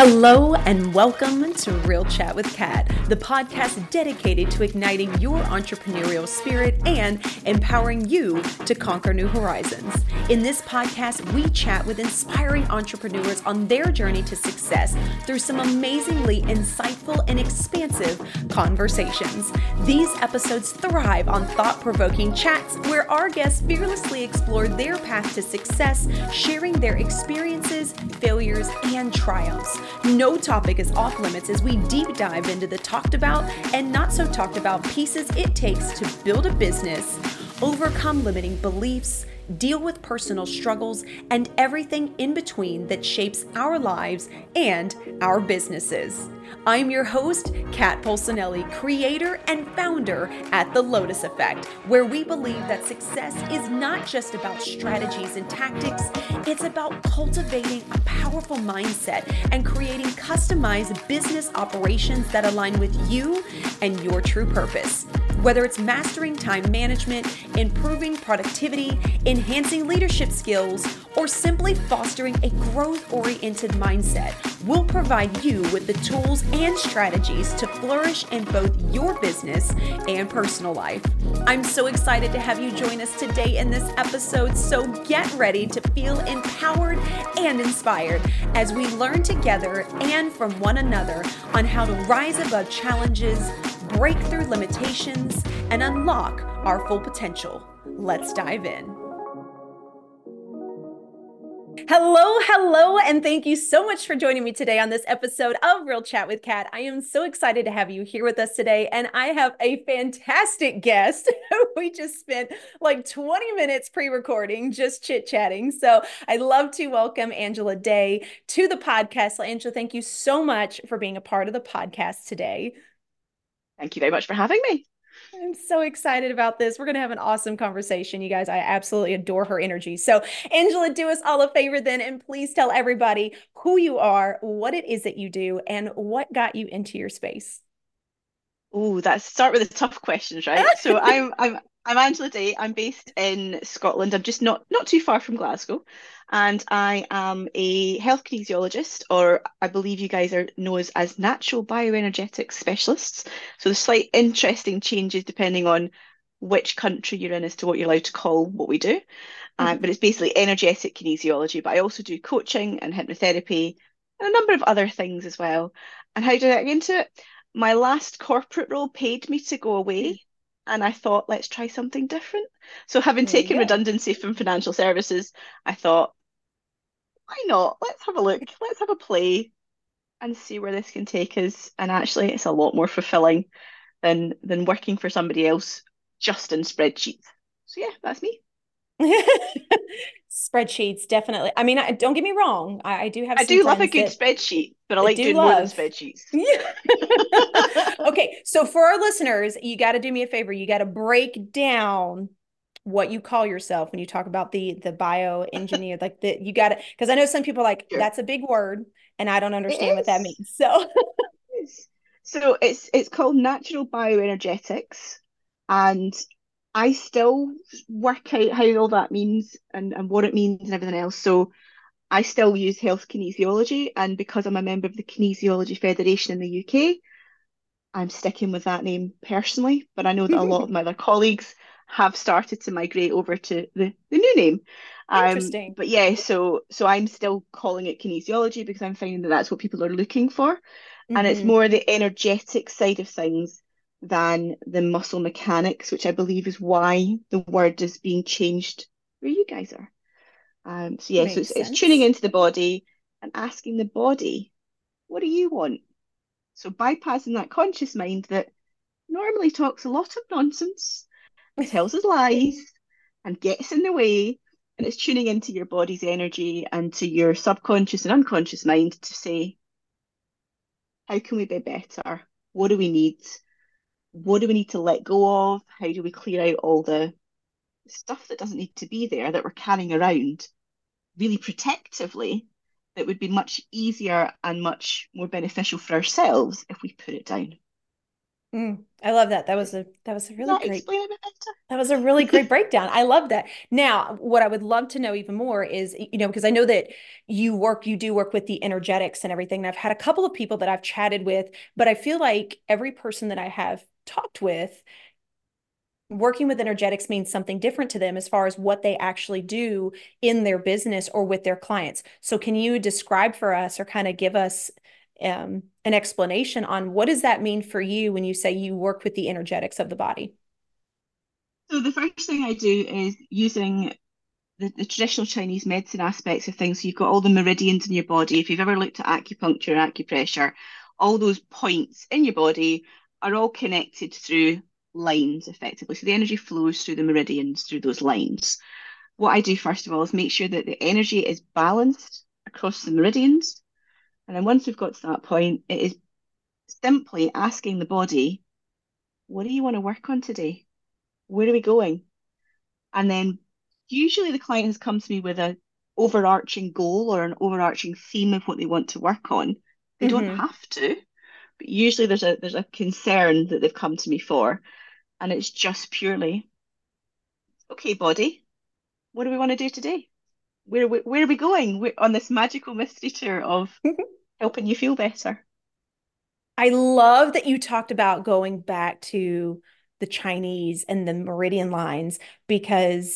Hello and welcome to Real Chat with Kat, the podcast dedicated to igniting your entrepreneurial spirit and empowering you to conquer new horizons. In this podcast, we chat with inspiring entrepreneurs on their journey to success through some amazingly insightful and expansive conversations. These episodes thrive on thought-provoking chats where our guests fearlessly explore their path to success, sharing their experiences, failures, and triumphs. No topic is off limits as we deep dive into the talked about and not so talked about pieces it takes to build a business, overcome limiting beliefs, deal with personal struggles, and everything in between that shapes our lives and our businesses. I'm your host, Kat Polsonelli, creator and founder at The Lotus Effect, where we believe that success is not just about strategies and tactics, it's about cultivating a powerful mindset and creating customized business operations that align with you and your true purpose. Whether it's mastering time management, improving productivity, enhancing leadership skills, or simply fostering a growth-oriented mindset, we'll provide you with the tools and strategies to flourish in both your business and personal life. I'm so excited to have you join us today in this episode, so get ready to feel empowered and inspired as we learn together and from one another on how to rise above challenges, break through limitations, and unlock our full potential. Let's dive in. Hello, and thank you so much for joining me today on this episode of Real Chat with Kat. I am so excited to have you here with us today, and I have a fantastic guest. We just spent like 20 minutes pre-recording, just chit-chatting. So I'd love to welcome Angela Day to the podcast. So Angela, thank you so much for being a part of the podcast today. Thank you very much for having me. I'm so excited about this. We're going to have an awesome conversation, you guys. I absolutely adore her energy. So, Angela, do us all a favor then, and please tell everybody who you are, what it is that you do, and what got you into your space. Oh, that's start with the tough questions, right? So I'm Angela Day. I'm based in Scotland. I'm just not too far from Glasgow, and I am a health kinesiologist, or I believe you guys are known as natural bioenergetics specialists. So there's slight interesting changes depending on which country you're in as to what you're allowed to call what we do. But it's basically energetic kinesiology. But I also do coaching and hypnotherapy and a number of other things as well. And how did I get into it? My last corporate role paid me to go away, and I thought, let's try something different. So, having There you taken go. redundancy from financial services, I thought, why not? Let's have a look. Let's have a play and see where this can take us. And actually, it's a lot more fulfilling than working for somebody else just in spreadsheets. So yeah, that's me. Spreadsheets, definitely. I mean, don't get me wrong. I do have I some do love a friends good that spreadsheet, but I I like do doing more than love. spreadsheets. Okay, so for our listeners, you got to do me a favor. You got to break down what you call yourself when you talk about the bioengineer. Like the you got to, because I know some people are like Sure. that's a big word, and I don't It understand what that is. means. So It is. So it's called natural bioenergetics, and I still work out how all that means and what it means and everything else. So I still use health kinesiology, and because I'm a member of the Kinesiology Federation in the UK, I'm sticking with that name personally. But I know that a lot of my other colleagues have started to migrate over to the new name. interesting. But yeah, so I'm still calling it kinesiology because I'm finding that that's what people are looking for, and it's Hmm. more the energetic side of things than the muscle mechanics, which I believe is why the word is being changed where you guys are. So yeah, so Makes it's tuning sense. into the body and asking the body, what do you want? So bypassing that conscious mind that normally talks a lot of nonsense and tells us lies and gets in the way. And it's tuning into your body's energy and to your subconscious and unconscious mind to say, how can we be better? What do we need? What do we need to let go of? How do we clear out all the stuff that doesn't need to be there that we're carrying around really protectively that would be much easier and much more beneficial for ourselves if we put it down? I love that. That was a Does really that great. explain it a bit better? That was a really great breakdown. I love that. Now, what I would love to know even more is, because I know that you do work with the energetics and everything. And I've had a couple of people that I've chatted with, but I feel like every person that I have talked with, working with energetics means something different to them as far as what they actually do in their business or with their clients. So can you describe for us or kind of give us an explanation on what does that mean for you when you say you work with the energetics of the body? So the first thing I do is using the traditional Chinese medicine aspects of things. So you've got all the meridians in your body. If you've ever looked at acupuncture or acupressure, all those points in your body are all connected through lines effectively. So the energy flows through the meridians, through those lines. What I do first of all is make sure that the energy is balanced across the meridians. And then once we've got to that point, it is simply asking the body, what do you want to work on today? Where are we going? And then usually the client has come to me with a overarching goal or an overarching theme of what they want to work on. They don't Mm-hmm. have to, but usually there's a concern that they've come to me for, and it's just purely, okay, body, what do we want to do today? Where are we going? We're on this magical mystery tour of helping you feel better. I love that you talked about going back to the Chinese and the meridian lines because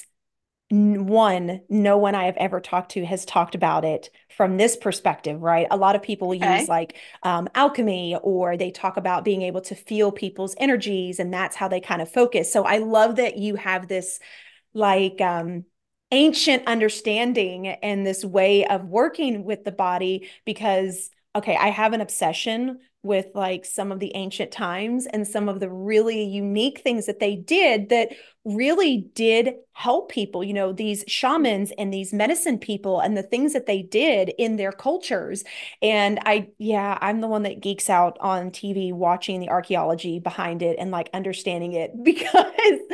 one, no one I have ever talked to has talked about it from this perspective, right? A lot of people use Okay. like alchemy or they talk about being able to feel people's energies and that's how they kind of focus. So I love that you have this like ancient understanding and this way of working with the body because okay, I have an obsession with like some of the ancient times and some of the really unique things that they did that really did help people, these shamans and these medicine people and the things that they did in their cultures. And yeah, I'm the one that geeks out on TV watching the archaeology behind it and like understanding it because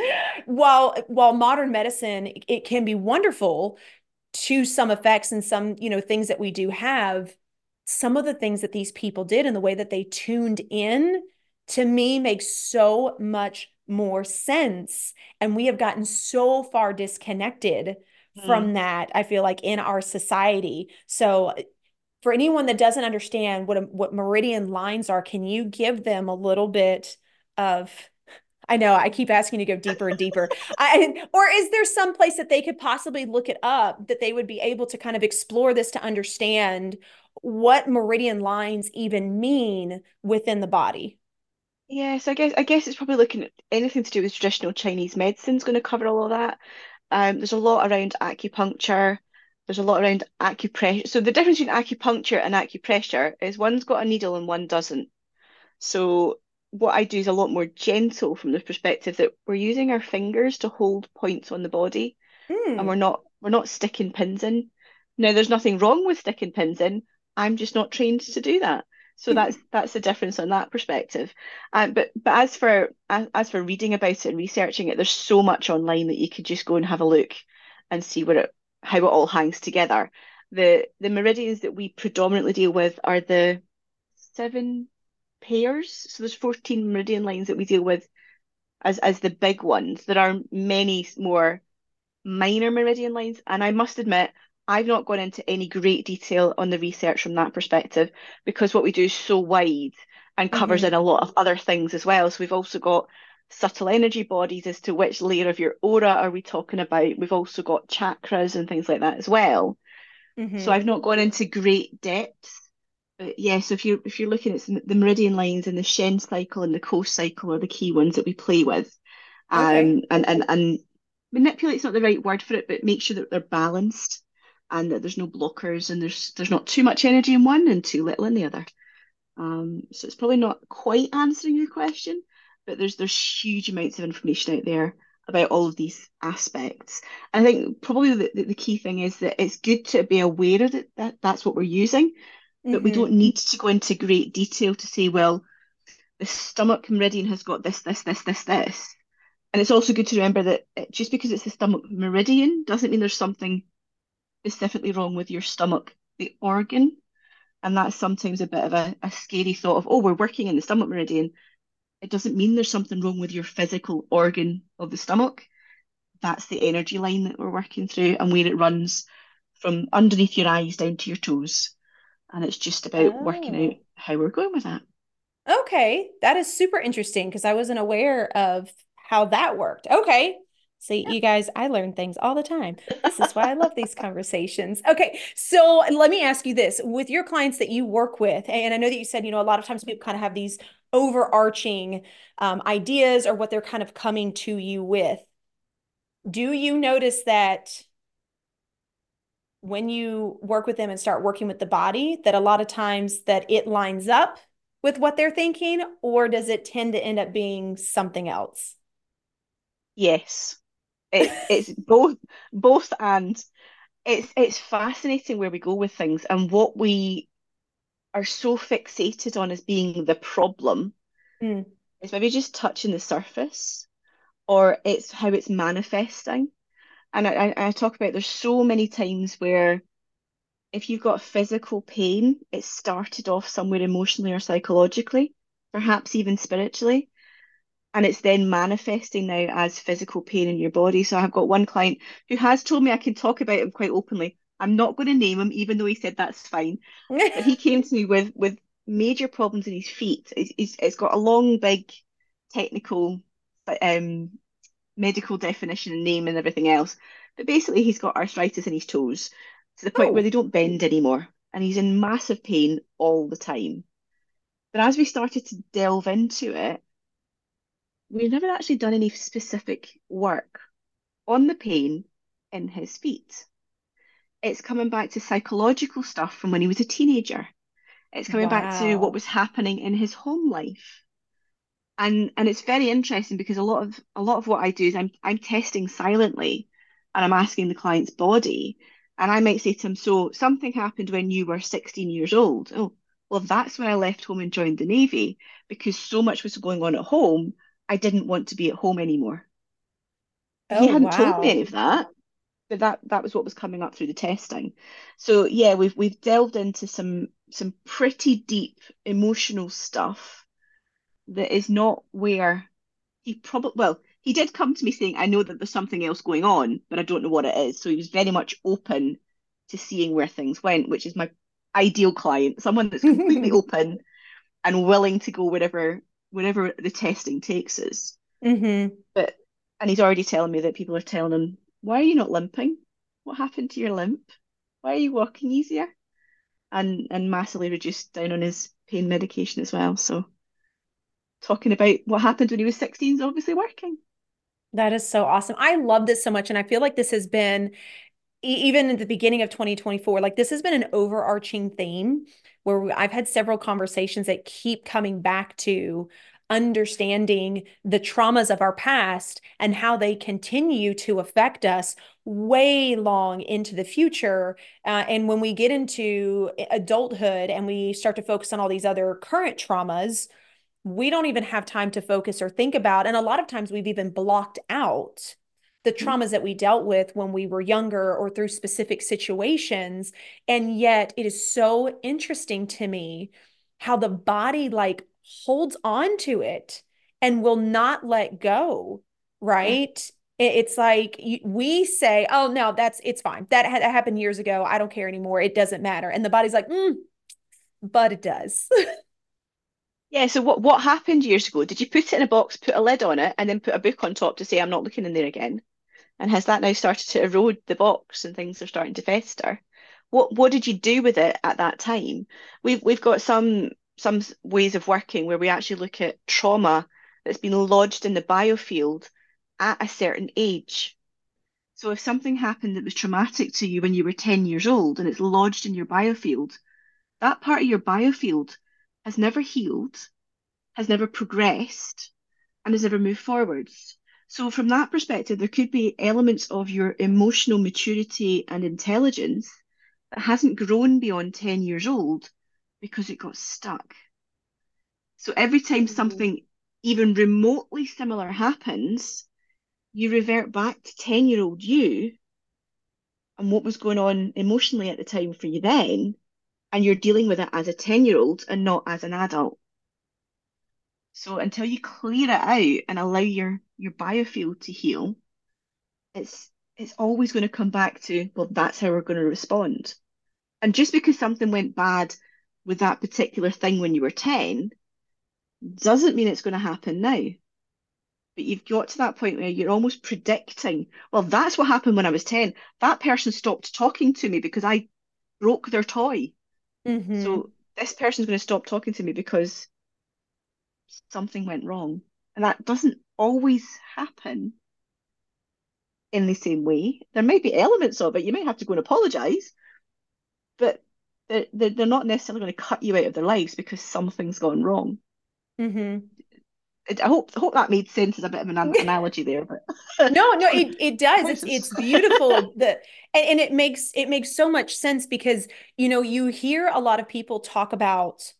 while modern medicine it can be wonderful to some effects and some things that we do have, some of the things that these people did and the way that they tuned in to me makes so much more sense, and we have gotten so far disconnected from Mm. that, I feel like, in our society. So for anyone that doesn't understand what meridian lines are, can you give them a little bit of, I know I keep asking you to go deeper and deeper. Or is there some place that they could possibly look it up that they would be able to kind of explore this to understand what meridian lines even mean within the body? Yes, I guess it's probably looking at anything to do with traditional Chinese medicine is going to cover all of that. There's a lot around acupuncture. There's a lot around acupressure. So the difference between acupuncture and acupressure is one's got a needle and one doesn't. So what I do is a lot more gentle from the perspective that we're using our fingers to hold points on the body, and we're Mm. not sticking pins in. Now, there's nothing wrong with sticking pins in. I'm just not trained to do that. So that's the difference on that perspective. But as for reading about it and researching it, there's so much online that you could just go and have a look and see how it all hangs together. The meridians that we predominantly deal with are the 7 pairs. So there's 14 meridian lines that we deal with as the big ones. There are many more minor meridian lines. And I must admit, I've not gone into any great detail on the research from that perspective because what we do is so wide and covers in Hmm. a lot of other things as well. So we've also got subtle energy bodies as to which layer of your aura are we talking about. We've also got chakras and things like that as well. So Hmm. I've not gone into great depth. But yes, if you're looking at the meridian lines and the Shen cycle and the Ko cycle are the key ones that we play with. Okay. And manipulate's not the right word for it, but make sure that they're balanced and that there's no blockers and there's not too much energy in one and too little in the other. So it's probably not quite answering your question, but there's huge amounts of information out there about all of these aspects. I think probably the key thing is that it's good to be aware of that's what we're using, but we don't Hmm. need to go into great detail to say, well, the stomach meridian has got this. And it's also good to remember that just because it's the stomach meridian doesn't mean there's something specifically wrong with your stomach, the organ. And that's sometimes a bit of a scary thought of, oh, we're working in the stomach meridian. It doesn't mean there's something wrong with your physical organ of the stomach. That's the energy line that we're working through and where it runs from underneath your eyes down to your toes. And it's just about working out Oh. how we're going with that. Okay, that is super interesting because I wasn't aware of how that worked. Okay. See, you guys, I learn things all the time. This is why I love these conversations. Okay, so let me ask you this. With your clients that you work with, and I know that you said, a lot of times people kind of have these overarching ideas or what they're kind of coming to you with. Do you notice that when you work with them and start working with the body, that a lot of times that it lines up with what they're thinking, or does it tend to end up being something else? Yes, it's both and it's fascinating where we go with things and what we are so fixated on as being the problem Mm. is maybe just touching the surface or it's how it's manifesting. And I talk about there's so many times where if you've got physical pain, it started off somewhere emotionally or psychologically, perhaps even spiritually, and it's then manifesting now as physical pain in your body. So I've got one client who has told me I can talk about him quite openly. I'm not going to name him, even though he said that's fine. But he came to me with major problems in his feet. It's got a long, big, technical, um, medical definition and name and everything else. But basically, he's got arthritis in his toes to the point where Oh, they don't bend anymore, and he's in massive pain all the time. But as we started to delve into it, we've never actually done any specific work on the pain in his feet. It's coming back to psychological stuff from when he was a teenager. It's coming back to what wow. was happening in his home life. And it's very interesting because a lot of what I do is I'm testing silently and I'm asking the client's body. And I might say to him, so something happened when you were 16 years old. Oh, well, that's when I left home and joined the Navy because so much was going on at home, I didn't want to be at home anymore. He Oh, hadn't told me wow. any of that, but that was what was coming up through the testing. So yeah, we've delved into some pretty deep emotional stuff that is not where he probably, well, he did come to me saying, I know that there's something else going on, but I don't know what it is. So he was very much open to seeing where things went, which is my ideal client, someone that's completely open and willing to go wherever the testing takes us. Hmm. But and he's already telling me that people are telling him, why are you not limping? What happened to your limp? Why are you walking easier? And massively reduced down on his pain medication as well. So talking about what happened when he was 16 is obviously working. That is so awesome. I love this so much. And I feel like this has been, even at the beginning of 2024, like this has been an overarching theme where I've had several conversations that keep coming back to understanding the traumas of our past and how they continue to affect us way long into the future. And when we get into adulthood and we start to focus on all these other current traumas, we don't even have time to focus or think about. And a lot of times we've even blocked out the Mhm. traumas that we dealt with when we were younger or through specific situations. And yet it is so interesting to me how the body like holds on to it and will not let go, Yeah. right? It's like we say, oh, no, it's fine. That happened years ago. I don't care anymore. It doesn't matter. And the body's like, but it does. Yeah, so what happened years ago? Did you put it in a box, put a lid on it, and then put a book on top to say I'm not looking in there again? And has that now started to erode the box and things are starting to fester? What did you do with it at that time? We've got some ways of working where we actually look at trauma that's been lodged in the biofield at a certain age. So if something happened that was traumatic to you when you were 10 years old and it's lodged in your biofield, that part of your biofield has never healed, has never progressed, and has never moved forwards. So, from that perspective, there could be elements of your emotional maturity and intelligence that hasn't grown beyond 10 years old because it got stuck. So, every time Mhm. something even remotely similar happens, you revert back to 10-year-old you and what was going on emotionally at the time for you then, and you're dealing with it as a 10-year-old and not as an adult. So until you clear it out and allow your biofield to heal, it's always going to come back to, well, that's how we're going to respond. And just because something went bad with that particular thing when you were 10 doesn't mean it's going to happen now. But you've got to that point where you're almost predicting, well, that's what happened when I was 10. That person stopped talking to me because I broke their toy. Mm-hmm. So this person's going to stop talking to me because something went wrong. And that doesn't always happen in the same way. There might be elements of it. You might have to go and apologize, but they're not necessarily going to cut you out of their lives because something's gone wrong. Mm-hmm. I hope that made sense as a bit of an analogy there, but No, it does. choices. It's beautiful. And it makes so much sense because you hear a lot of people talk about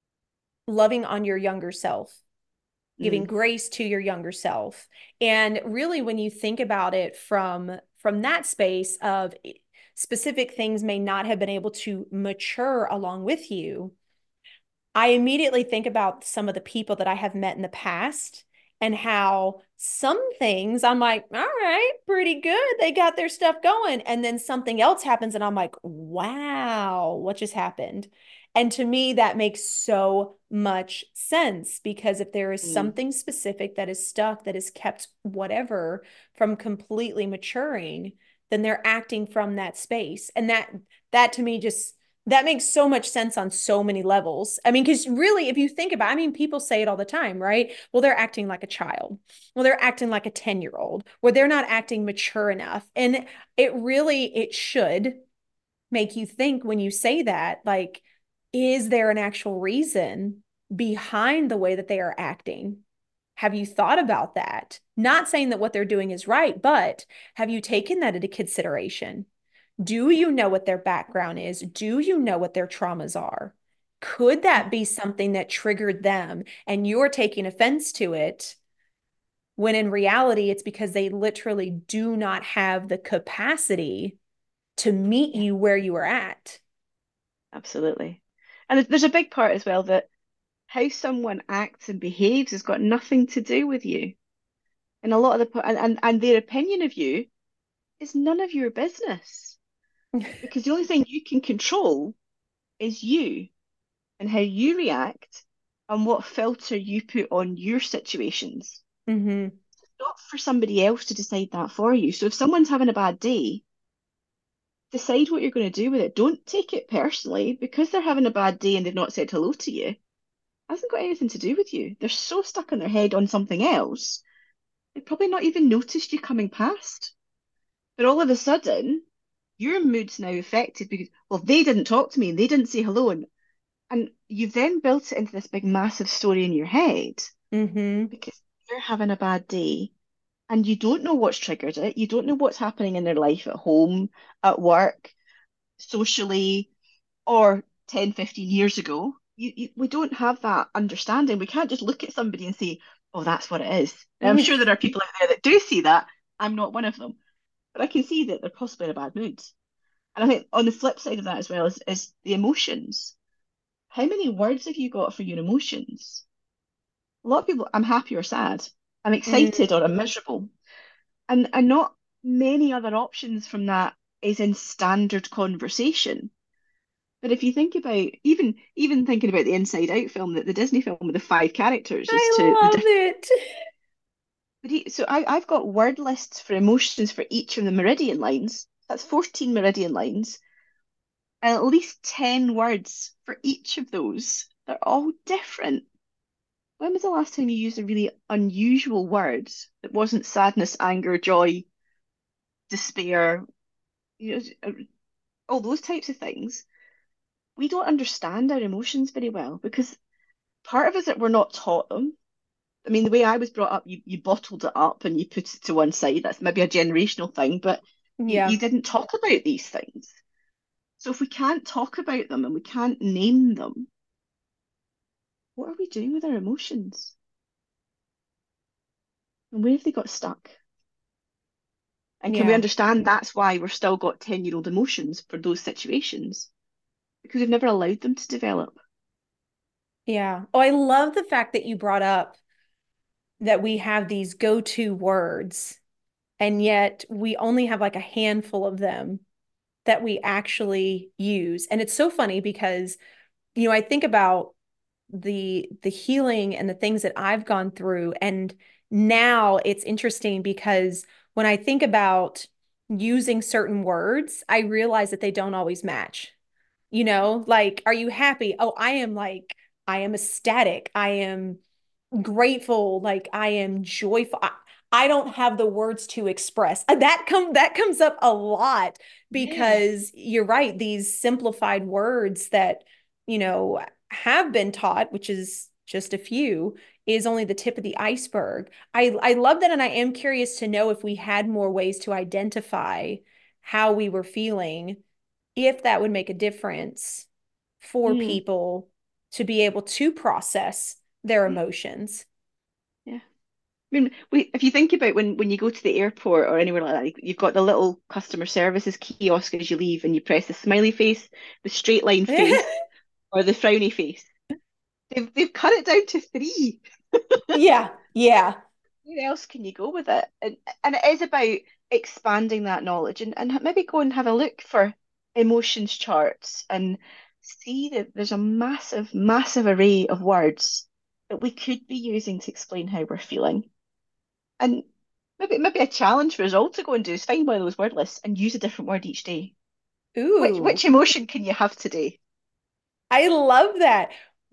loving on your younger self, giving Mm, grace to your younger self. And really when you think about it from that space of specific things may not have been able to mature along with you, I immediately think about some of the people that I have met in the past and how some things I'm like, all right, pretty good. They got their stuff going. And then something else happens and I'm like, wow, what just happened? And to me, that makes so much sense because if there is mm, something specific that is stuck, that is kept whatever from completely maturing, then they're acting from that space. And that to me just that makes so much sense on so many levels. I mean, because really, if you think about it, I mean, people say it all the time, right? Well, they're acting like a child. Well, they're acting like a 10-year-old, where they're not acting mature enough. And it should make you think when you say that, like, is there an actual reason behind the way that they are acting? Have you thought about that? Not saying that what they're doing is right, but have you taken that into consideration? Do you know what their background is? Do you know what their traumas are? Could that be something that triggered them and you're taking offense to it when in reality it's because they literally do not have the capacity to meet yeah, you where you are at? absolutely. And there's a big part as well that how someone acts and behaves has got nothing to do with you. And a lot of and their opinion of you is none of your business because the only thing you can control is you and how you react and what filter you put on your situations. Mm-hmm. Not for somebody else to decide that for you. So if someone's having a bad day, decide what you're going to do with it. Don't take it personally because they're having a bad day and they've not said hello to you. It hasn't got anything to do with you. They're so stuck in their head on something else, they probably not even noticed you coming past. But all of a sudden, your mood's now affected because, well, they didn't talk to me and they didn't say hello. And you've then built it into this big, massive story in your head Mm-hmm. because you're having a bad day and you don't know what's triggered it. You don't know what's happening in their life at home, at work, socially, or 10, 15 years ago. We don't have that understanding. We can't just look at somebody and say, oh, that's what it is. Now, I'm sure there are people out there that do see that. I'm not one of them. But I can see that they're possibly in a bad mood. And I think on the flip side of that as well is the emotions. How many words have you got for your emotions? A lot of people, I'm happy or sad. I'm excited or I'm miserable. And not many other options from that is in standard conversation. But if you think about even thinking about the Inside Out film, that the Disney film with the five characters as to the I love different. it. So I've got word lists for emotions for each of the meridian lines. That's 14 meridian lines, and at least 10 words for each of those. They're all different. When was the last time you used a really unusual word that wasn't sadness, anger, joy, despair, you know, all those types of things? We don't understand our emotions very well because part of us that we're not taught them. I mean, the way I was brought up, you bottled it up and you put it to one side. That's maybe a generational thing, but you Yeah. didn't talk about these things. So if we can't talk about them and we can't name them, what are we doing with our emotions? And where have they got stuck? And can we Yeah. understand that's why we've still got 10-year-old emotions for those situations? Because we've never allowed them to develop. Yeah. Oh, I love the fact that you brought up that we have these go-to words, and yet we only have like a handful of them that we actually use. And it's so funny because, I think about the healing and the things that I've gone through. And now it's interesting because when I think about using certain words, I realize that they don't always match. Like, are you happy? Oh, I am ecstatic. I am grateful. Like, I am joyful. I don't have the words to express. That comes up a lot Yeah. because you're right. These simplified words that, have been taught, which is just a few, is only the tip of the iceberg. I love that, and I am curious to know if we had more ways to identify how we were feeling, if that would make a difference for Mm. people to be able to process their Yeah. emotions. Yeah. I mean, if you think about when you go to the airport or anywhere like that, you've got the little customer services kiosk as you leave, and you press the smiley face, the straight line face, or the frowny face. They've cut it down to three. Yeah, yeah. Where else can you go with it? And it is about expanding that knowledge, and maybe go and have a look for emotions charts and see that there's a massive, massive array of words that we could be using to explain how we're feeling. And maybe a challenge for us all to go and do is find one of those word lists and use a different word each day. Which Ooh, emotion can you have today? I love that.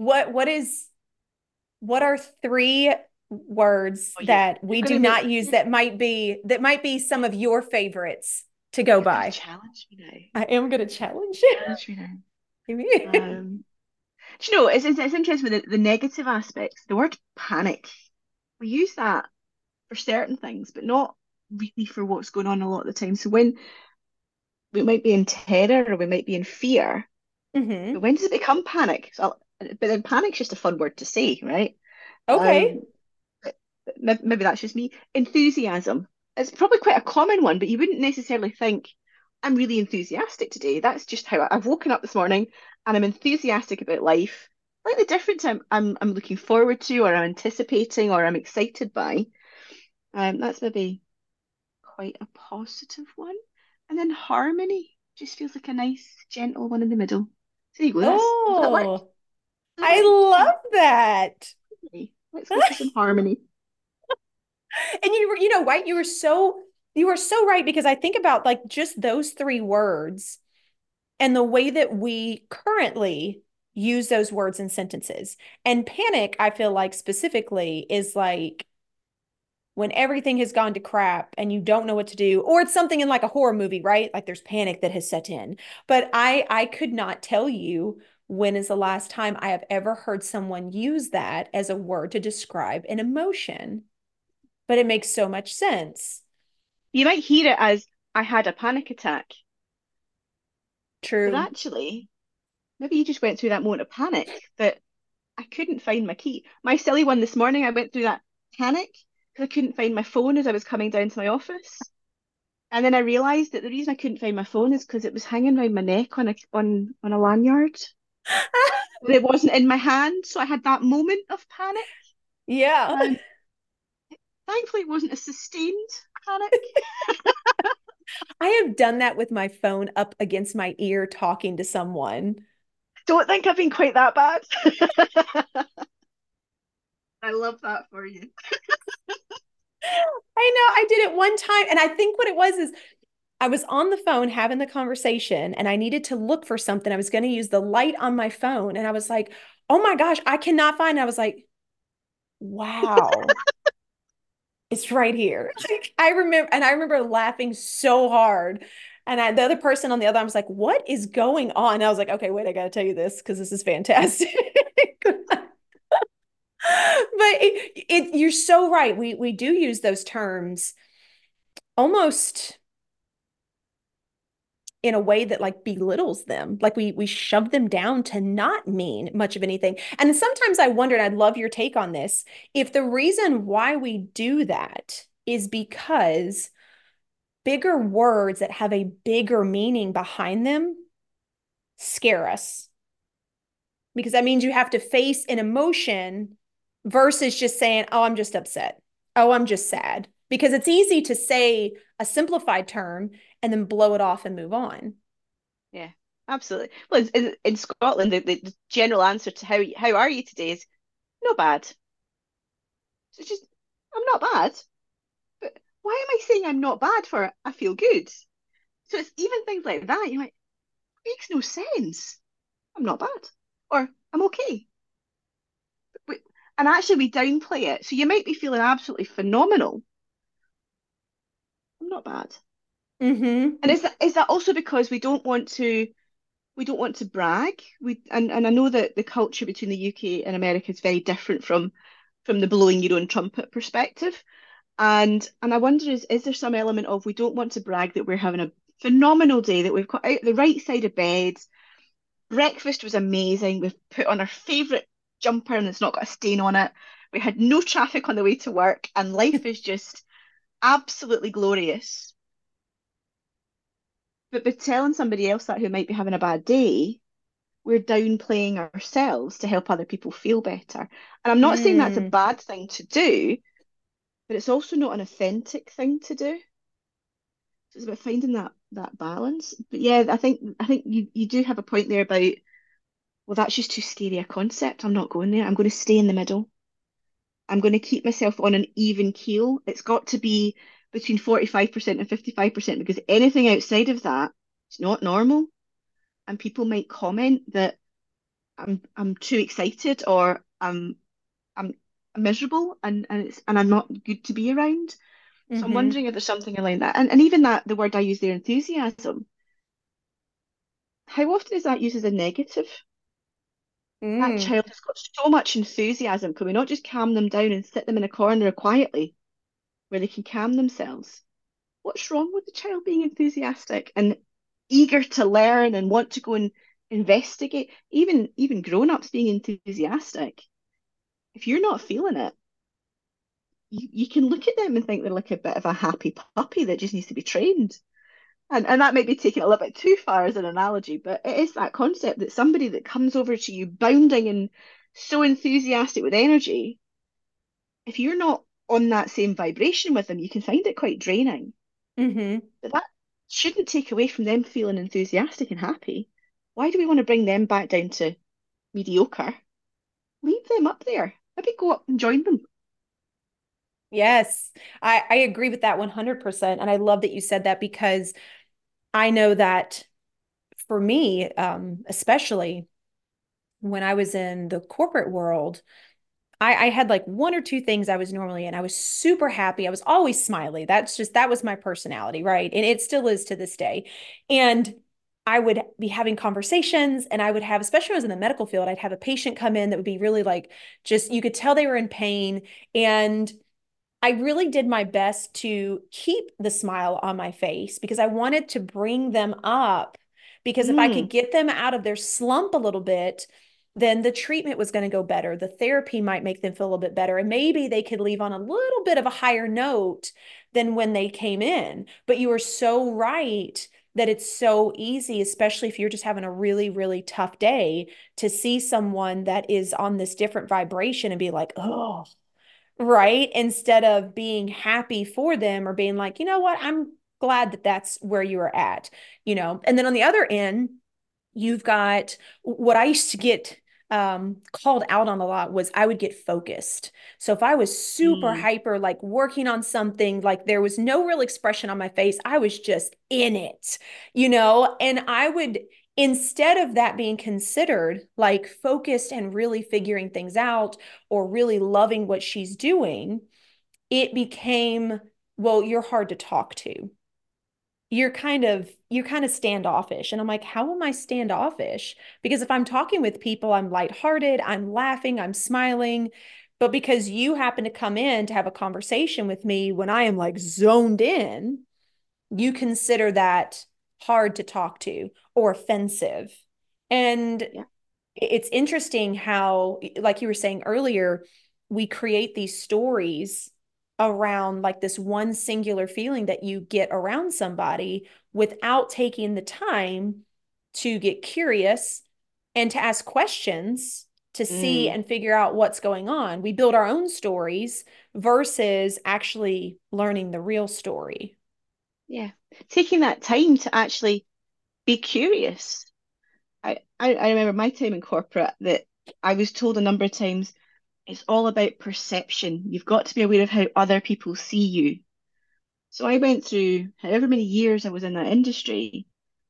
What are three words Oh, that you're we do gonna make not use that might be some of your favorites to go you're gonna by? challenge me now. I am going to challenge you. Challenge me now. Give me- Do you know, it's interesting with the negative aspects. The word panic, we use that for certain things, but not really for what's going on a lot of the time. So when we might be in terror or we might be in fear, but Mhm. when does it become panic? But then panic's just a fun word to say, right? Okay. Um, maybe that's just me. Enthusiasm. It's probably quite a common one, but you wouldn't necessarily think I'm really enthusiastic today. That's just how I've woken up this morning and I'm enthusiastic about life. Slightly different to I'm looking forward to, or I'm anticipating, or I'm excited by. That's maybe quite a positive one. And then harmony just feels like a nice, gentle one in the middle. So there you go. Does that work? Oh, Does that I work? love that. Okay, let's go for some harmony. And you know, right? You were so right because I think about like just those three words and the way that we currently use those words in sentences. And panic, I feel like specifically is like when everything has gone to crap and you don't know what to do, or it's something in like a horror movie, right? Like there's panic that has set in. But I could not tell you when is the last time I have ever heard someone use that as a word to describe an emotion. But it makes so much sense. You might hear it as I had a panic attack, but True. actually, maybe you just went through that moment of panic that I couldn't find my key. My silly one this morning, I went through that panic because I couldn't find my phone as I was coming down to my office. And then I realized that the reason I couldn't find my phone is because it was hanging around my neck on a lanyard. But it wasn't in my hand, so I had that moment of panic. Yeah. And thankfully, it wasn't a sustained panic. I have done that with my phone up against my ear talking to someone. Don't think I've been quite that bad. I love that for you. I know I did it one time. And I think what it was is I was on the phone having the conversation and I needed to look for something. I was going to use the light on my phone. And I was like, oh my gosh, I cannot find it. I was like, wow, it's right here. Like I remember laughing so hard. And the other person on the other, I was like, what is going on? And I was like, okay, wait, I got to tell you this because this is fantastic. But you're so right. We do use those terms almost in a way that like belittles them. Like we shove them down to not mean much of anything. And sometimes I wonder, and I'd love your take on this, if the reason why we do that is because bigger words that have a bigger meaning behind them scare us. because that means you have to face an emotion versus just saying, oh, I'm just upset. Oh, I'm just sad. Because it's easy to say a simplified term and then blow it off and move on. Yeah, absolutely. Well, in Scotland, the general answer to how are you today is not bad. So it's just I'm not bad. But why am I saying I'm not bad for I feel good? So it's even things like that. You're like, makes no sense. I'm not bad, or I'm okay. But, and actually, we downplay it. So you might be feeling absolutely phenomenal. I'm not bad. Mm-hmm. And is that also because we don't want to brag. And I know that the culture between the UK and America is very different from the blowing your own trumpet perspective. And I wonder is there some element of we don't want to brag that we're having a phenomenal day, that we've got out the right side of bed. Breakfast was amazing. We've put on our favourite jumper and it's not got a stain on it. We had no traffic on the way to work, and life is just absolutely glorious. But by telling somebody else that who might be having a bad day, we're downplaying ourselves to help other people feel better. And I'm not saying that's a Mm. bad thing to do, but it's also not an authentic thing to do. So it's about finding that balance. But yeah, I think you do have a point there about, well, that's just too scary a concept. I'm not going there. I'm going to stay in the middle. I'm going to keep myself on an even keel. It's got to be between 45% and 55% because anything outside of that is not normal. And people might comment that I'm too excited or I'm miserable and I'm not good to be around. So I'm Mm-hmm. wondering if there's something like that. And even that the word I use there, enthusiasm, how often is that used as a negative? That Mm. child has got so much enthusiasm. Can we not just calm them down and sit them in a corner quietly where they can calm themselves? What's wrong with the child being enthusiastic and eager to learn and want to go and investigate? Even grown-ups being enthusiastic. If you're not feeling it, you can look at them and think they're like a bit of a happy puppy that just needs to be trained. And that might be taken a little bit too far as an analogy, but it is that concept that somebody that comes over to you bounding and so enthusiastic with energy, if you're not on that same vibration with them, you can find it quite draining. Mm-hmm. But that shouldn't take away from them feeling enthusiastic and happy. Why do we want to bring them back down to mediocre? Leave them up there. Maybe go up and join them. Yes, I agree with that 100%. And I love that you said that because I know that for me, especially when I was in the corporate world, I had like one or two things I was normally in. I was super happy. I was always smiley. That was my personality, right? And it still is to this day. And I would be having conversations and I would have, especially when I was in the medical field, I'd have a patient come in that would be really like, just, you could tell they were in pain. And I really did my best to keep the smile on my face because I wanted to bring them up. Because if I could Mm, get them out of their slump a little bit, then the treatment was going to go better. The therapy might make them feel a little bit better. And maybe they could leave on a little bit of a higher note than when they came in. But you are so right that it's so easy, especially if you're just having a really, really tough day, to see someone that is on this different vibration and be like, oh, right? Instead of being happy for them or being like, you know what, I'm glad that that's where you are at, And then on the other end, you've got what I used to get called out on a lot was I would get focused. So if I was super mm, hyper, like working on something, like there was no real expression on my face, I was just in it, and I would, instead of that being considered like focused and really figuring things out or really loving what she's doing, it became, well, you're hard to talk to. You're kind of standoffish. And I'm like, how am I standoffish? Because if I'm talking with people, I'm lighthearted, I'm laughing, I'm smiling. But because you happen to come in to have a conversation with me when I am like zoned in, you consider that hard to talk to or offensive. And yeah. it's interesting how, like you were saying earlier, we create these stories around like this one singular feeling that you get around somebody without taking the time to get curious and to ask questions to see Mm, and figure out what's going on. We build our own stories versus actually learning the real story. yeah. Taking that time to actually be curious. I remember my time in corporate that I was told a number of times it's all about perception. You've got to be aware of how other people see you. So I went through however many years I was in that industry,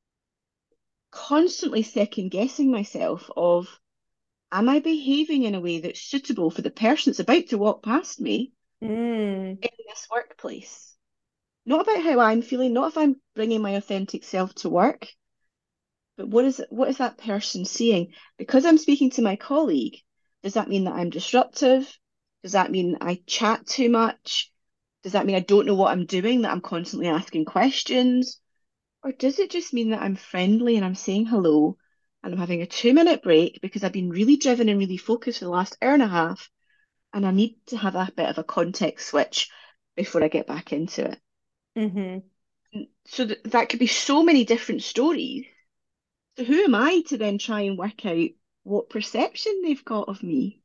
constantly second guessing myself of, am I behaving in a way that's suitable for the person that's about to walk past me Mm, in this workplace? Not about how I'm feeling, not if I'm bringing my authentic self to work, but what is that person seeing? Because I'm speaking to my colleague, does that mean that I'm disruptive? Does that mean I chat too much? Does that mean I don't know what I'm doing, that I'm constantly asking questions? Or does it just mean that I'm friendly and I'm saying hello and I'm having a 2 minute break because I've been really driven and really focused for the last hour and a half and I need to have a bit of a context switch before I get back into it? hmm. So that could be so many different stories. So who am I to then try and work out what perception they've got of me?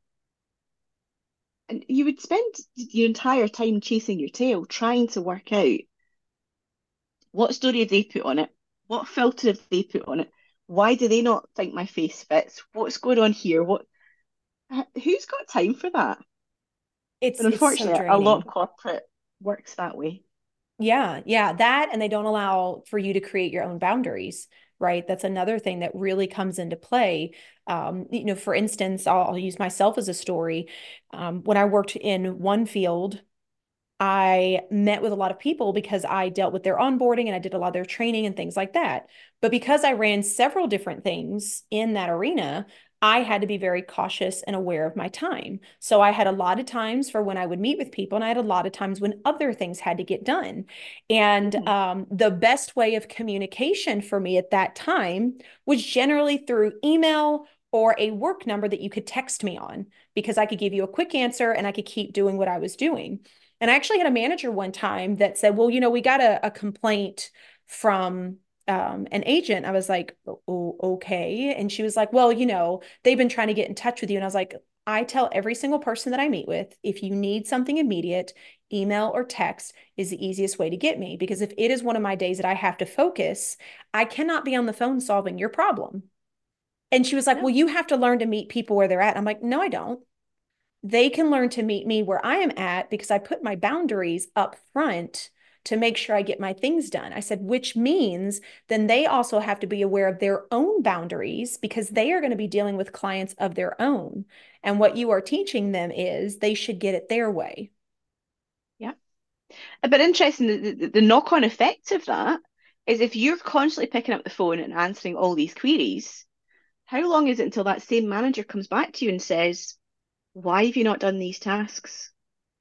And you would spend your entire time chasing your tail, trying to work out what story have they put on it? What filter have they put on it? Why do they not think my face fits? What's going on here? Who's got time for that? It's And it's so unfortunately, a lot of draining. corporate works that way. Yeah, yeah, that and they don't allow for you to create your own boundaries, right? That's another thing that really comes into play. For instance, I'll use myself as a story. When I worked in one field, I met with a lot of people because I dealt with their onboarding and I did a lot of their training and things like that. But because I ran several different things in that arena, I had to be very cautious and aware of my time. So I had a lot of times for when I would meet with people, and I had a lot of times when other things had to get done. And Mm, the best way of communication for me at that time was generally through email or a work number that you could text me on because I could give you a quick answer and I could keep doing what I was doing. And I actually had a manager one time that said, well, we got a complaint from an agent. I was like, oh, okay. And she was like, well, they've been trying to get in touch with you. And I was like, I tell every single person that I meet with, if you need something immediate, email or text is the easiest way to get me. Because if it is one of my days that I have to focus, I cannot be on the phone solving your problem. And she was like, yeah. well, you have to learn to meet people where they're at. I'm like, no, I don't. They can learn to meet me where I am at because I put my boundaries up front to make sure I get my things done. I said, which means then they also have to be aware of their own boundaries because they are going to be dealing with clients of their own. And what you are teaching them is they should get it their way. Yeah. But interesting, the knock-on effect of that is if you're constantly picking up the phone and answering all these queries, how long is it until that same manager comes back to you and says, why have you not done these tasks?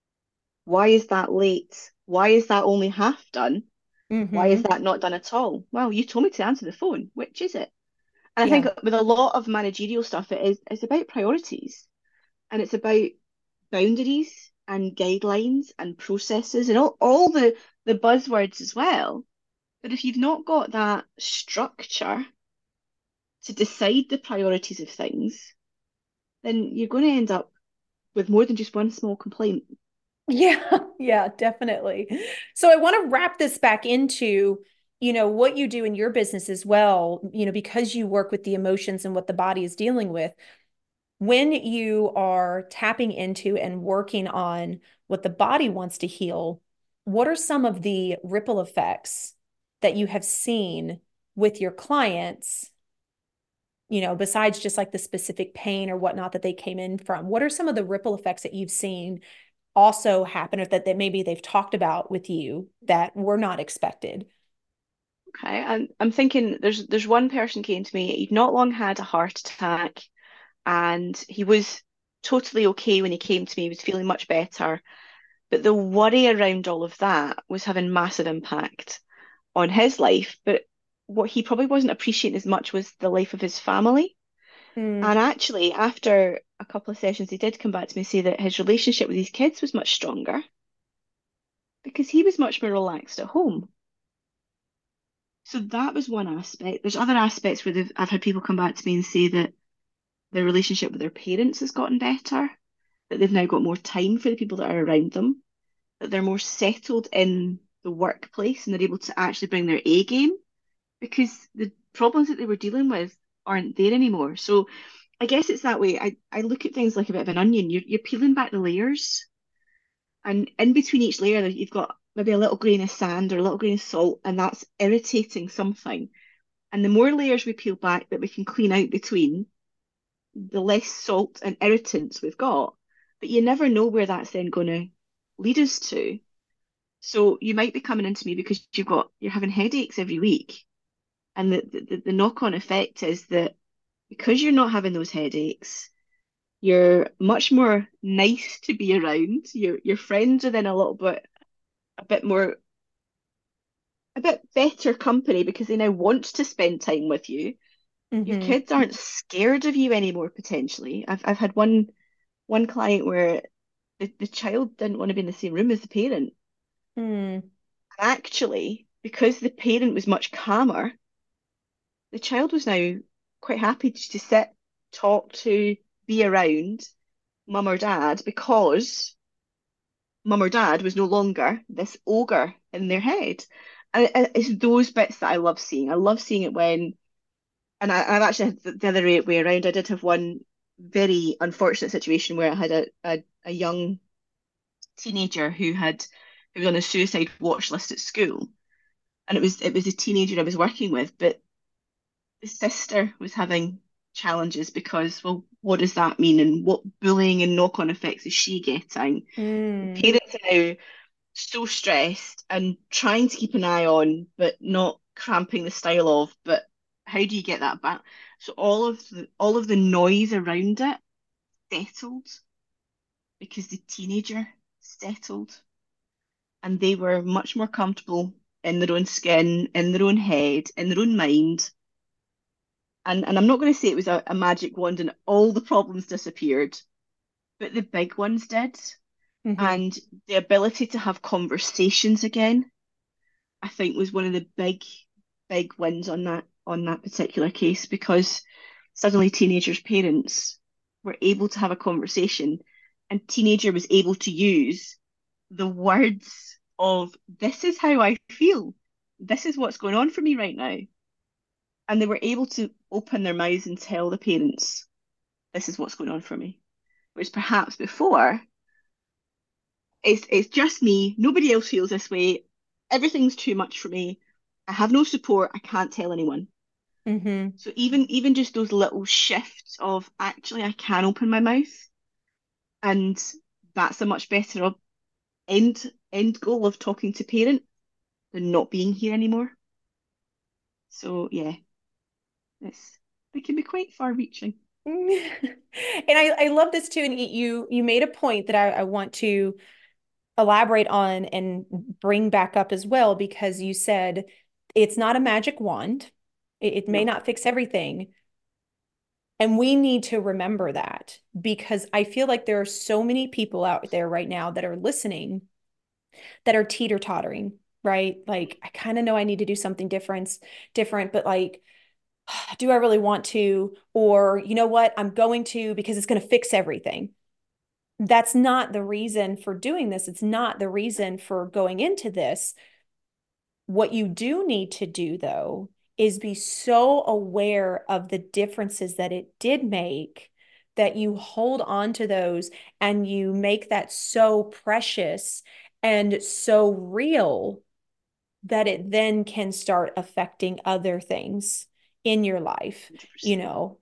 Why is that late? Why is that only half done? Why is Mm-hmm. that not done at all? Well, you told me to answer the phone. Which is it? And I think Yeah. with a lot of managerial stuff, it's about priorities and it's about boundaries and guidelines and processes and all the buzzwords as well. But if you've not got that structure to decide the priorities of things, then you're going to end up with more than just one small complaint. Yeah, yeah, definitely. So I want to wrap this back into, what you do in your business as well, because you work with the emotions and what the body is dealing with. When you are tapping into and working on what the body wants to heal, what are some of the ripple effects that you have seen with your clients, besides just like the specific pain or whatnot that they came in from? What are some of the ripple effects that you've seen also happen or that maybe they've talked about with you that were not expected? Okay, and I'm thinking there's one person came to me, he'd not long had a heart attack and he was totally okay when he came to me, he was feeling much better. But the worry around all of that was having massive impact on his life. But what he probably wasn't appreciating as much was the life of his family. Mm, And actually, after a couple of sessions, he did come back to me and say that his relationship with his kids was much stronger because he was much more relaxed at home. So that was one aspect. There's other aspects where I've had people come back to me and say that their relationship with their parents has gotten better, that they've now got more time for the people that are around them, that they're more settled in the workplace and they're able to actually bring their A game because the problems that they were dealing with aren't there anymore. So I guess it's that way. I look at things like a bit of an onion. You're peeling back the layers, and in between each layer, you've got maybe a little grain of sand or a little grain of salt, and that's irritating something. And the more layers we peel back that we can clean out between, the less salt and irritants we've got. But you never know where that's then going to lead us to. So you might be coming into me because you're having headaches every week. And the knock-on effect is that because you're not having those headaches, you're much more nice to be around. Your friends are then a bit more a bit better company because they now want to spend time with you. Your Mm-hmm. kids aren't scared of you anymore, potentially. I've had one client where the child didn't want to be in the same room as the parent. Mm. Actually, because the parent was much calmer, the child was now quite happy just to sit, talk to, be around mum or dad because mum or dad was no longer this ogre in their head. And it's those bits that I love seeing. I love seeing it when, and I've actually had the other way around. I did have one very unfortunate situation where I had a young teenager who was on a suicide watch list at school. And it was a teenager I was working with, but the sister was having challenges because, well, what does that mean? And what bullying and knock-on effects is she getting? The Mm. parents are now so stressed and trying to keep an eye on, but not cramping the style of. But how do you get that back? So all of the noise around it settled because the teenager settled and they were much more comfortable in their own skin, in their own head, in their own mind. And I'm not going to say it was a magic wand and all the problems disappeared, but the big ones did. Mm-hmm. And the ability to have conversations again, I think was one of the big wins on that particular case because suddenly teenagers' parents were able to have a conversation and teenager was able to use the words of this is how I feel. This is what's going on for me right now. And they were able to open their mouths and tell the parents, this is what's going on for me. Whereas perhaps before, it's just me, nobody else feels this way, everything's too much for me. I have no support, I can't tell anyone. Mm-hmm. So even just those little shifts of actually I can open my mouth and that's a much better end goal of talking to parent than not being here anymore. So yeah, it can be quite far reaching. And I love this too. And you made a point that I want to elaborate on and bring back up as well, because you said it's not a magic wand. It may No, not fix everything. And we need to remember that because I feel like there are so many people out there right now that are listening that are teeter-tottering, right? Like I kind of know I need to do something different, but like, do I really want to? Or you know what? I'm going to because it's going to fix everything. That's not the reason for doing this. It's not the reason for going into this. What you do need to do, though, is be so aware of the differences that it did make that you hold on to those and you make that so precious and so real that it then can start affecting other things in your life. You 100%. know,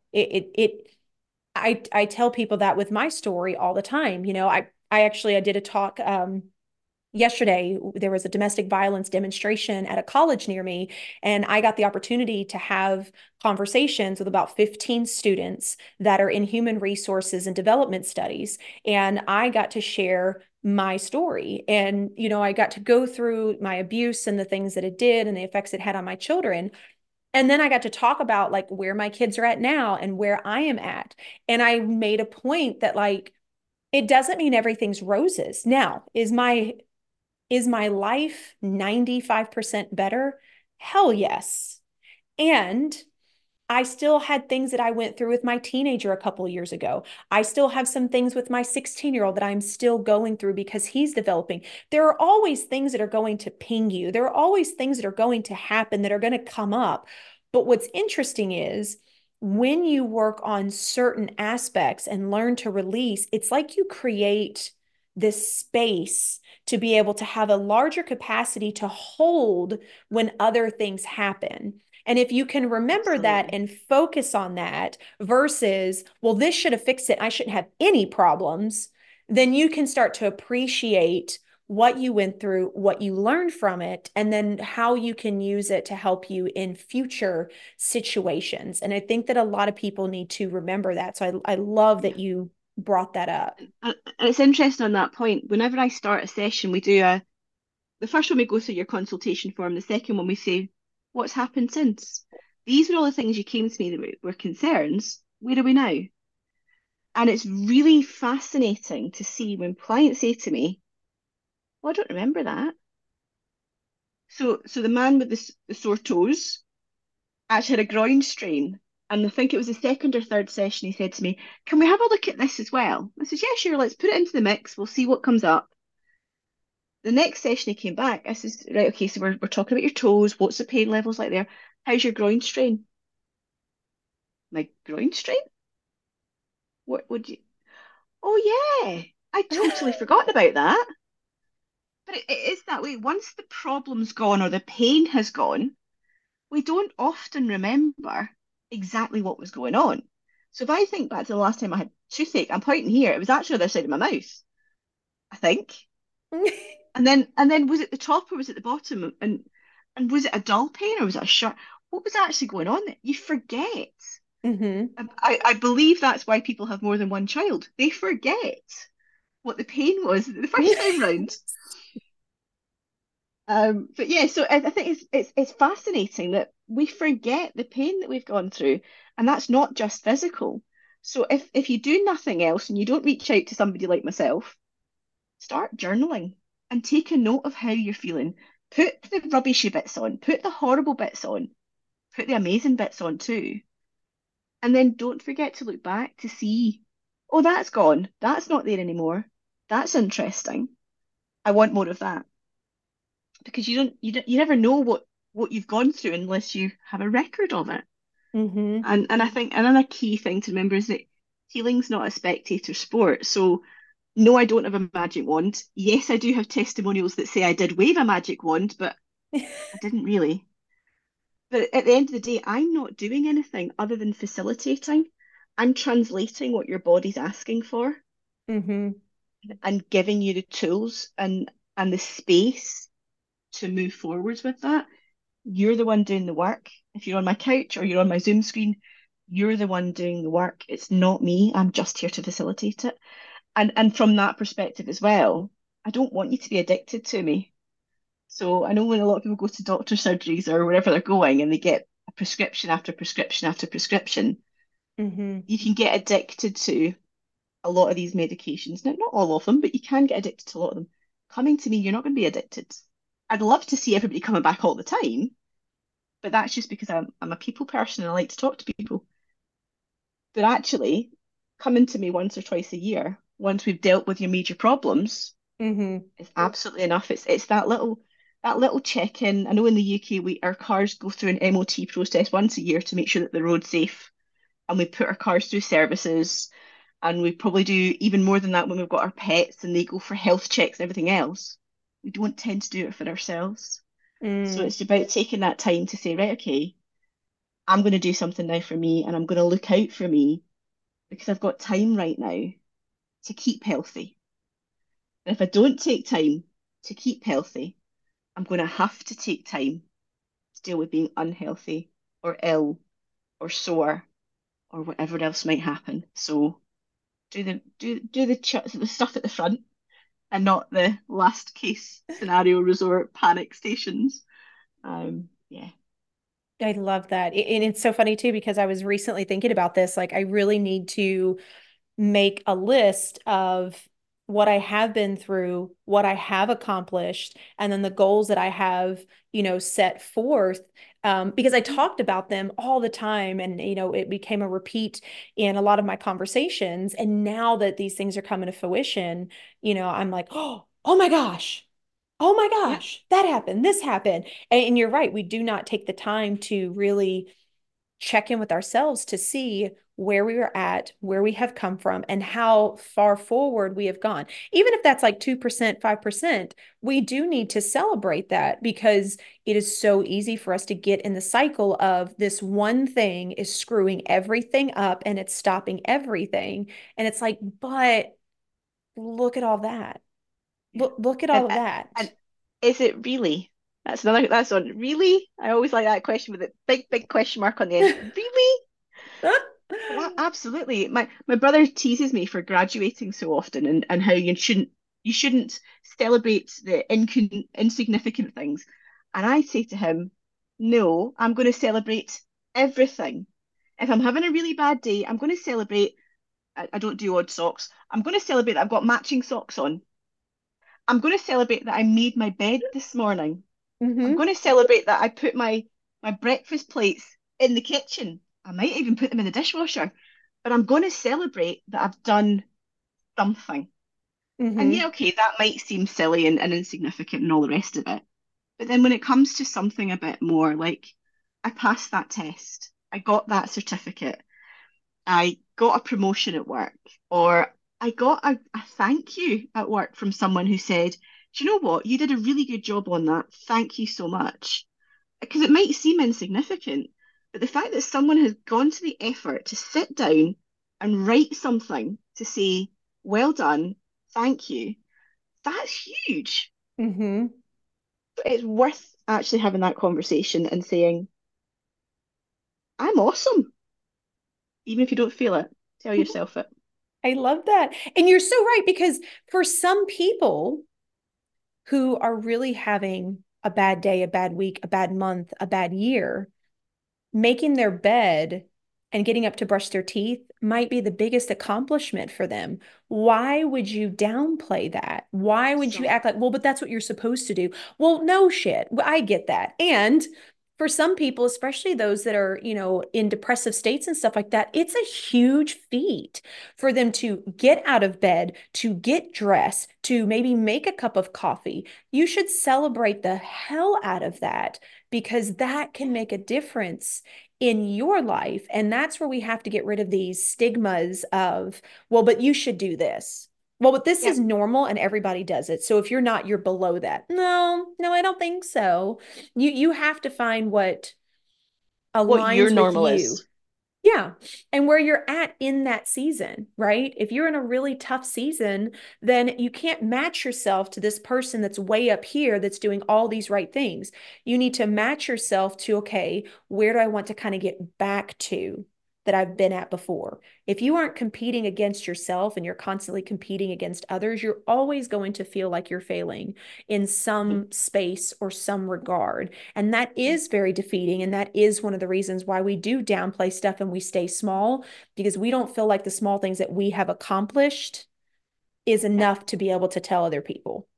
I tell people that with my story all the time. You know, I did a talk yesterday. There was a domestic violence demonstration at a college near me, and I got the opportunity to have conversations with about 15 students that are in human resources and development studies. And I got to share my story. And, you know, I got to go through my abuse and the things that it did and the effects it had on my children. And then I got to talk about like where my kids are at now and where I am at. And I made a point that like, it doesn't mean everything's roses. Now, is my life 95% better? Hell yes. And I still had things that I went through with my teenager a couple of years ago. I still have some things with my 16-year-old that I'm still going through because he's developing. There are always things that are going to ping you. There are always things that are going to happen that are going to come up. But what's interesting is when you work on certain aspects and learn to release, it's like you create this space to be able to have a larger capacity to hold when other things happen. And if you can remember that Absolutely. and focus on that versus, well, this should have fixed it, I shouldn't have any problems, then you can start to appreciate what you went through, what you learned from it, and then how you can use it to help you in future situations. And I think that a lot of people need to remember that. So I love Yeah. that you brought that up. And it's interesting on that point. Whenever I start a session, we do the first one we go through your consultation form, the second one we say, what's happened since? These were all the things you came to me that were concerns. Where are we now? And it's really fascinating to see when clients say to me, well, I don't remember that. So the man with the sore toes actually had a groin strain. And I think it was the second or third session he said to me, can we have a look at this as well? I said, yeah, sure, let's put it into the mix. We'll see what comes up. The next session he came back, I says, right, okay, so we're talking about your toes. What's the pain levels like there? How's your groin strain? My groin strain? What would you? Oh, yeah, I totally forgotten about that. But it is that way. Once the problem's gone or the pain has gone, we don't often remember exactly what was going on. So if I think back to the last time I had toothache, I'm pointing here, it was actually the other side of my mouth, I think. And then was it the top or was it the bottom? And was it a dull pain or was it a sharp? What was actually going on there? You forget. Mm-hmm. I believe that's why people have more than one child. They forget what the pain was the first time round. But yeah, so I think it's fascinating that we forget the pain that we've gone through, and that's not just physical. So if you do nothing else and you don't reach out to somebody like myself, start journaling and take a note of how you're feeling. Put the rubbishy bits on, put the horrible bits on, put the amazing bits on too. And then don't forget to look back to see, oh, that's gone. That's not there anymore. That's interesting. I want more of that. Because you never know what you've gone through unless you have a record of it. Mm-hmm. And I think another key thing to remember is that healing's not a spectator sport. So no, I don't have a magic wand. Yes, I do have testimonials that say I did wave a magic wand, but I didn't really. But at the end of the day, I'm not doing anything other than facilitating. I'm translating what your body's asking for Mm-hmm. and giving you the tools and the space to move forwards with that. You're the one doing the work. If you're on my couch or you're on my Zoom screen, you're the one doing the work. It's not me. I'm just here to facilitate it. And from that perspective as well, I don't want you to be addicted to me. So I know when a lot of people go to doctor surgeries or wherever they're going and they get a prescription after prescription after prescription, Mm-hmm. you can get addicted to a lot of these medications. Now, not all of them, but you can get addicted to a lot of them. Coming to me, you're not going to be addicted. I'd love to see everybody coming back all the time, but that's just because I'm a people person and I like to talk to people. But actually, coming to me once or twice a year, once we've dealt with your major problems, Mm-hmm. is absolutely enough. It's that little check-in. I know in the UK we our cars go through an MOT process once a year to make sure that the road's safe, and we put our cars through services, and we probably do even more than that when we've got our pets and they go for health checks and everything else. We don't tend to do it for ourselves. So Mm. it's about taking that time to say, right, okay, I'm going to do something now for me and I'm going to look out for me because I've got time right now to keep healthy. And if I don't take time to keep healthy, I'm going to have to take time to deal with being unhealthy or ill or sore or whatever else might happen. So do the stuff at the front and not the last case scenario resort panic stations. Yeah. I love that. And it's so funny too, because I was recently thinking about this. Like, I really need to make a list of what I have been through, what I have accomplished, and then the goals that I have, set forth. because I talked about them all the time, and it became a repeat in a lot of my conversations. And now that these things are coming to fruition, I'm like, oh my gosh, oh my Yep. gosh, that happened, this happened. And you're right, we do not take the time to really check in with ourselves to see where we were at, where we have come from, and how far forward we have gone. Even if that's like 2%, 5%, we do need to celebrate that, because it is so easy for us to get in the cycle of this one thing is screwing everything up and it's stopping everything. And it's like, but look at all that. Yeah. Look at all And of that. and is it really? That's one. Really? I always like that question with a big, big question mark on the end. Really? Well, absolutely. My brother teases me for graduating so often, and how you shouldn't celebrate the insignificant things. And I say to him, no, I'm going to celebrate everything. If I'm having a really bad day, I'm going to celebrate. I don't do odd socks. I'm going to celebrate that I've got matching socks on. I'm going to celebrate that I made my bed this morning. I'm Mm-hmm. going to celebrate that I put my breakfast plates in the kitchen. I might even put them in the dishwasher, but I'm going to celebrate that I've done something. And Mm-hmm. yeah, okay, that might seem silly and insignificant and all the rest of it. But then when it comes to something a bit more like, I passed that test, I got that certificate, I got a promotion at work, or I got a thank you at work from someone who said, do you know what? You did a really good job on that. Thank you so much. Because it might seem insignificant, but the fact that someone has gone to the effort to sit down and write something to say, well done, thank you, that's huge. Mm-hmm. It's worth actually having that conversation and saying, I'm awesome, even if you don't feel it. Tell yourself it. I love that. And you're so right, because for some people who are really having a bad day, a bad week, a bad month, a bad year, making their bed and getting up to brush their teeth might be the biggest accomplishment for them. Why would you downplay that? Why would you Absolutely. act like, well, but that's what you're supposed to do? Well, no shit. I get that. And for some people, especially those that are, in depressive states and stuff like that, it's a huge feat for them to get out of bed, to get dressed, to maybe make a cup of coffee. You should celebrate the hell out of that, because that can Yeah. make a difference in your life. And that's where we have to get rid of these stigmas of, well, but you should do this. Well, but this is Yep. normal and everybody does it. So if you're not, you're below that. No, no, I don't think so. You have to find what What your aligns with normal you. is. Yeah. And where you're at in that season, right? If you're in a really tough season, then you can't match yourself to this person that's way up here that's doing all these right things. You need to match yourself to, okay, where do I want to kind of get back to that I've been at before? If you aren't competing against yourself and you're constantly competing against others, you're always going to feel like you're failing in Mhm. some space or some regard. And that Yeah. is very defeating. And that is one of the reasons why we do downplay stuff and we stay small, because we don't feel like the small things that we have accomplished is Yeah. enough to be able to tell other people.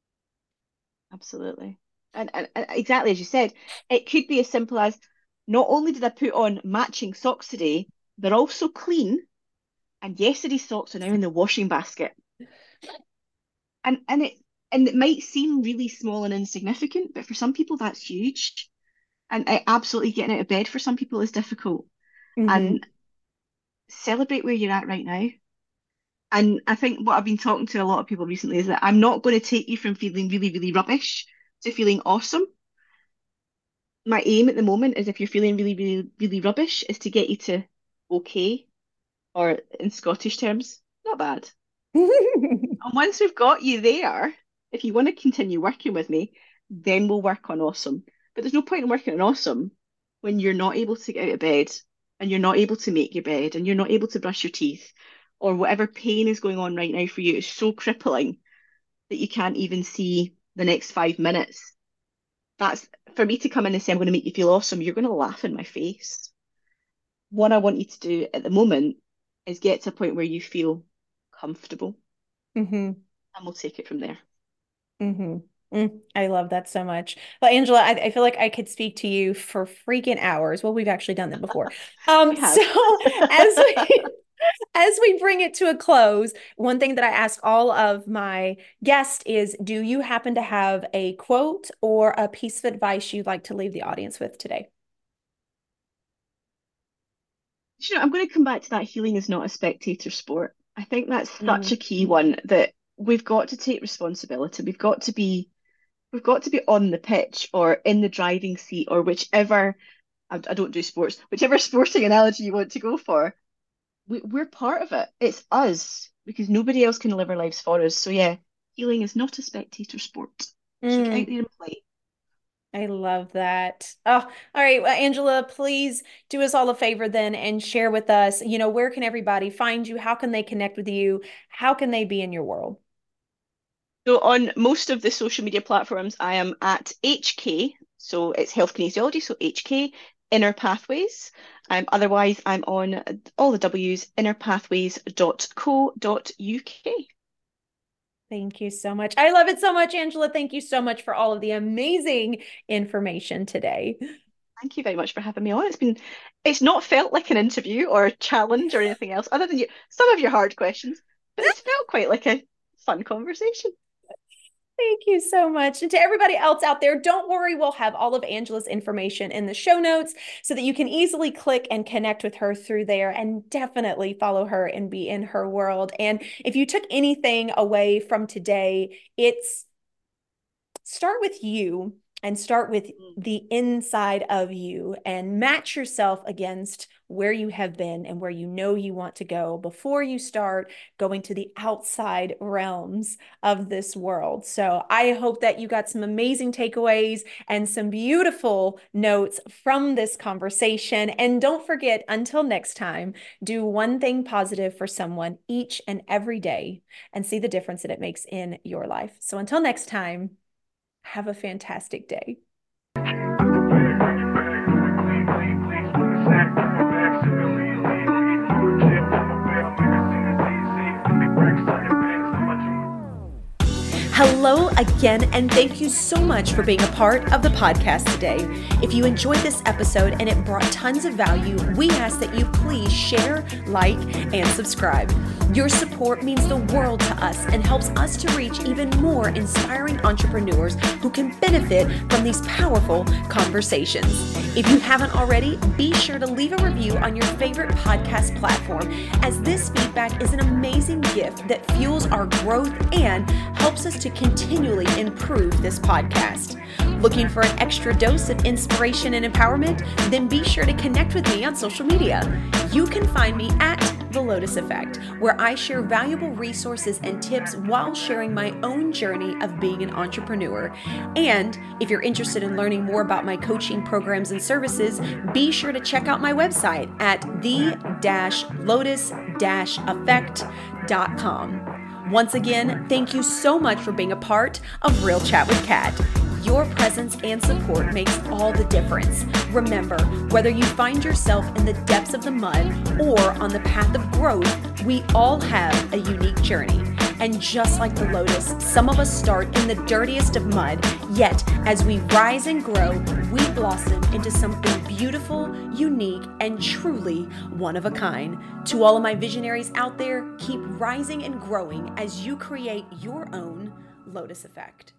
Absolutely. And exactly as you said, it could be as simple as, not only did I put on matching socks today, they're also clean, and yesterday's socks are now in the washing basket. And it might seem really small and insignificant, but for some people that's huge. And absolutely getting out of bed for some people is difficult. Mm-hmm. And celebrate where you're at right now. And I think what I've been talking to a lot of people recently is that I'm not going to take you from feeling really, really rubbish to feeling awesome. My aim at the moment is, if you're feeling really, really, really rubbish, is to get you to okay, or in Scottish terms, not bad. And once we've got you there, if you want to continue working with me, then we'll work on awesome. But there's no point in working on awesome when you're not able to get out of bed, and you're not able to make your bed, and you're not able to brush your teeth, or whatever pain is going on right now for you is so crippling that you can't even see the next 5 minutes. That's for me to come in and say, I'm going to make you feel awesome. You're going to laugh in my face. What I want you to do at the moment is get to a point where you feel comfortable, Mm-hmm. and we'll take it from there. Mm-hmm. I love that so much. Well, Angela, I feel like I could speak to you for freaking hours. Well, we've actually done that before. We So have. as we as we bring it to a close, one thing that I ask all of my guests is, do you happen to have a quote or a piece of advice you'd like to leave the audience with today? I'm going to come back to that healing is not a spectator sport. I think that's such a Mm, key one that we've got to take responsibility. We've got to be on the pitch or in the driving seat or whichever, I don't do sports, whichever sporting analogy you want to go for. We're part of it. It's us because nobody else can live our lives for us. So yeah, healing is not a spectator sport. So get out mm. there and play. I love that. Oh, all right. Well, Angela, please do us all a favor then and share with us, where can everybody find you? How can they connect with you? How can they be in your world? So on most of the social media platforms, I am at HK. So it's health kinesiology. So HK Inner Pathways. Otherwise, I'm on all the W's, innerpathways.co.uk. Thank you so much. I love it so much, Angela. Thank you so much for all of the amazing information today. Thank you very much for having me on. It's not felt like an interview or a challenge or anything else, other than some of your hard questions, but it's felt quite like a fun conversation. Thank you so much. And to everybody else out there, don't worry, we'll have all of Angela's information in the show notes so that you can easily click and connect with her through there and definitely follow her and be in her world. And if you took anything away from today, it's start with you and start with the inside of you and match yourself against where you have been and where you know you want to go before you start going to the outside realms of this world. So I hope that you got some amazing takeaways and some beautiful notes from this conversation. And don't forget, until next time, do one thing positive for someone each and every day and see the difference that it makes in your life. So until next time, have a fantastic day. Hello again, and thank you so much for being a part of the podcast today. If you enjoyed this episode and it brought tons of value, we ask that you please share, like, and subscribe. Your support means the world to us and helps us to reach even more inspiring entrepreneurs who can benefit from these powerful conversations. If you haven't already, be sure to leave a review on your favorite podcast platform, as this feedback is an amazing gift that fuels our growth and helps us to continually improve this podcast. Looking for an extra dose of inspiration and empowerment? Then be sure to connect with me on social media. You can find me at The Lotus Effect, where I share valuable resources and tips while sharing my own journey of being an entrepreneur. And if you're interested in learning more about my coaching programs and services, be sure to check out my website at the-lotus-effect.com. Once again, thank you so much for being a part of Real Chat with Kat. Your presence and support makes all the difference. Remember, whether you find yourself in the depths of the mud or on the path of growth, we all have a unique journey. And just like the lotus, some of us start in the dirtiest of mud, yet as we rise and grow, we blossom into something beautiful, unique, and truly one of a kind. To all of my visionaries out there, keep rising and growing as you create your own Lotus Effect.